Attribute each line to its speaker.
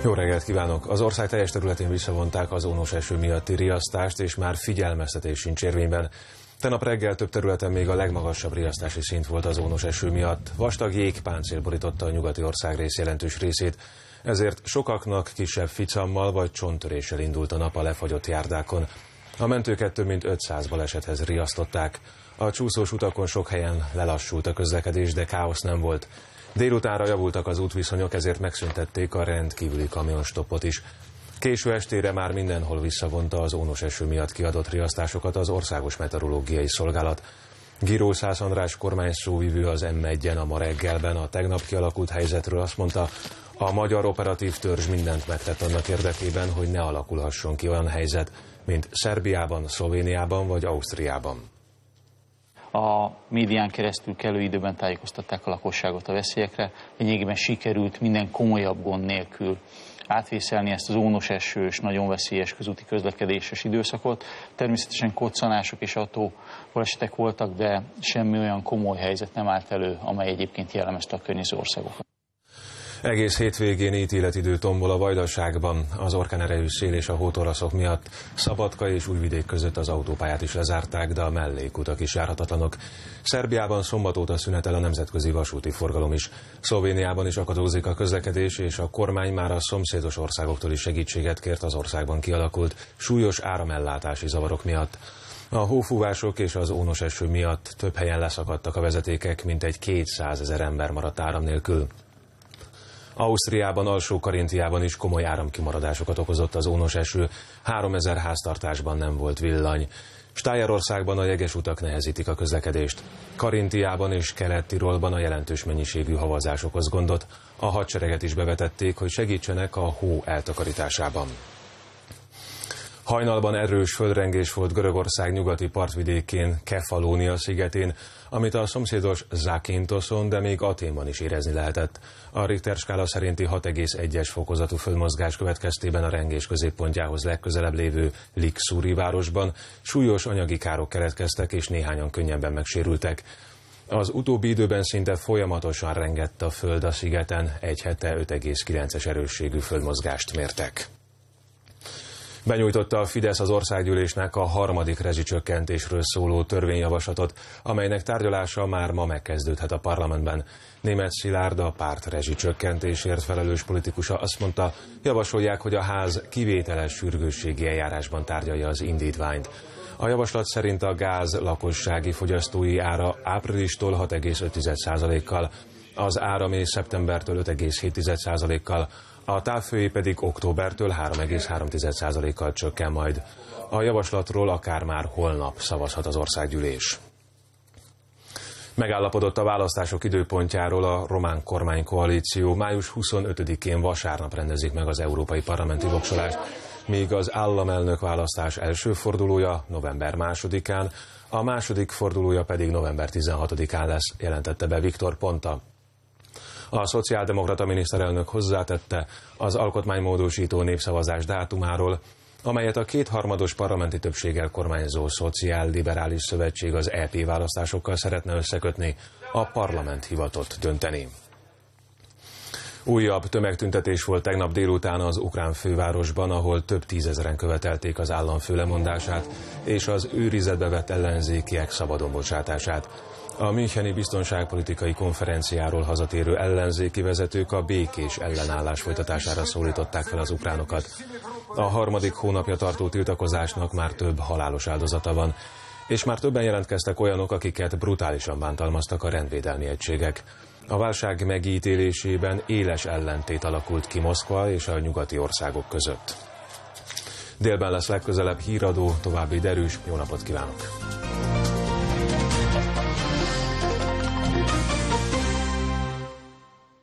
Speaker 1: Jó reggelt kívánok! Az ország teljes területén visszavonták az ónos eső miatti riasztást, és már figyelmeztetés sincs érvényben. Tegnap reggel több területen még a legmagasabb riasztási szint volt az ónos eső miatt. Vastag jégpáncél borította a nyugati országrész jelentős részét, ezért sokaknak kisebb ficammal vagy csonttöréssel indult a nap a lefagyott járdákon. A mentőket több mint 500 balesethez riasztották. A csúszós utakon sok helyen lelassult a közlekedés, de káosz nem volt. Délutánra javultak az útviszonyok, ezért megszüntették a rendkívüli kamionstoppot is. Késő estére már mindenhol visszavonta az ónos eső miatt kiadott riasztásokat az Országos Meteorológiai Szolgálat. Giró Szász András kormányszóvivő az M1-en a ma reggelben a tegnap kialakult helyzetről azt mondta, a magyar operatív törzs mindent megtett annak érdekében, hogy ne alakulhasson ki olyan helyzet, mint Szerbiában, Szlovéniában vagy Ausztriában.
Speaker 2: A médián keresztül kellő időben tájékoztatták a lakosságot a veszélyekre. Lényegében sikerült minden komolyabb gond nélkül átvészelni ezt az ónos esős, nagyon veszélyes közúti közlekedéses időszakot. Természetesen koccanások és autóbalesetek voltak, de semmi olyan komoly helyzet nem állt elő, amely egyébként jellemezte a környező országokat.
Speaker 1: Egész hétvégén ítéletidő tombol a Vajdaságban. Az orkánerejű szél és a hótorlaszok miatt Szabadka és Újvidék között az autópályát is lezárták, de a mellékutak is járhatatlanok. Szerbiában szombat óta szünetel a nemzetközi vasúti forgalom is. Szlovéniában is akadózik a közlekedés, és a kormány már a szomszédos országoktól is segítséget kért az országban kialakult súlyos áramellátási zavarok miatt. A hófúvások és az ónos eső miatt több helyen leszakadtak a vezetékek, mintegy 200 000 ember maradt áram nélkül. Ausztriában, Alsó-Karintiában is komoly áramkimaradásokat okozott az ónos eső, 3000 háztartásban nem volt villany. Stájerországban a jeges utak nehezítik a közlekedést. Karintiában és Kelet-Tirolban a jelentős mennyiségű havazás okoz gondot. A hadsereget is bevetették, hogy segítsenek a hó eltakarításában. Hajnalban erős földrengés volt Görögország nyugati partvidékén, Kefalónia szigetén, amit a szomszédos Zakyntoson, de még Athénban is érezni lehetett. A Richter skála szerinti 6,1-es fokozatú földmozgás következtében a rengés középpontjához legközelebb lévő Lixouri városban súlyos anyagi károk keletkeztek, és néhányan könnyebben megsérültek. Az utóbbi időben szinte folyamatosan rengett a föld a szigeten, egy hete 5,9-es erősségű földmozgást mértek. Benyújtotta a Fidesz az országgyűlésnek a harmadik rezsicsökkentésről szóló törvényjavaslatot, amelynek tárgyalása már ma megkezdődhet a parlamentben. Németh Szilárd, a párt rezsicsökkentésért felelős politikusa azt mondta, javasolják, hogy a ház kivételes sürgősségi eljárásban tárgyalja az indítványt. A javaslat szerint a gáz lakossági fogyasztói ára áprilistól 6,5%-kal, az áram és szeptembertől 5,7%-kal, a távfői pedig októbertől 3,3%-kal csökken majd. A javaslatról akár már holnap szavazhat az országgyűlés. Megállapodott a választások időpontjáról a román kormánykoalíció. Május 25-én vasárnap rendezik meg az európai parlamenti voksolást, míg az államelnök választás első fordulója november 2-án, a második fordulója pedig november 16-án lesz, jelentette be Viktor Ponta. A szociáldemokrata miniszterelnök hozzátette az alkotmánymódosító népszavazás dátumáról, amelyet a kétharmados parlamenti többséggel kormányzó Szociál-liberális szövetség az EP választásokkal szeretne összekötni, a parlament hivatott dönteni. Újabb tömegtüntetés volt tegnap délután az ukrán fővárosban, ahol több tízezren követelték az államfő lemondását és az őrizetbe vett ellenzékiek szabadon bocsátását. A müncheni biztonságpolitikai konferenciáról hazatérő ellenzéki vezetők a békés ellenállás folytatására szólították fel az ukránokat. A harmadik hónapja tartó tiltakozásnak már több halálos áldozata van, és már többen jelentkeztek olyanok, akiket brutálisan bántalmaztak a rendvédelmi egységek. A válság megítélésében éles ellentét alakult ki Moszkva és a nyugati országok között. Délben lesz legközelebb híradó, további derűs, jó napot kívánok!